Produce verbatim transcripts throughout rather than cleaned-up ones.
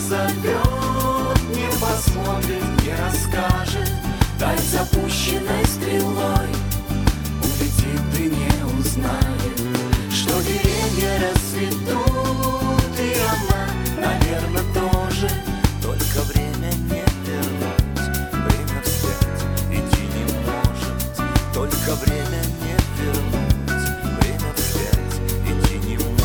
позовет, не посмотрит, не расскажет. Даль запущенной стрелой улетит и не узнает, что деревья расцветут, и она, наверное, тоже. Только время не вернуть, время вспять идти не может. Только время не вернуть, время вспять идти не может.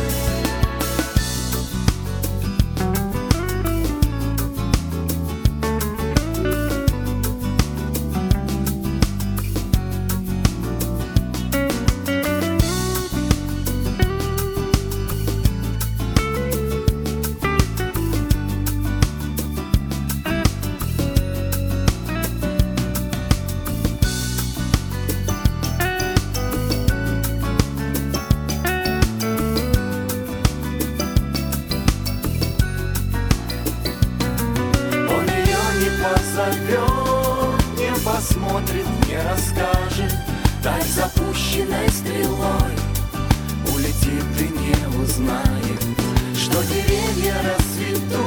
Позовет, не посмотрит, не расскажет. Даль запущенной стрелой улетит и не узнает, что деревья расцветут,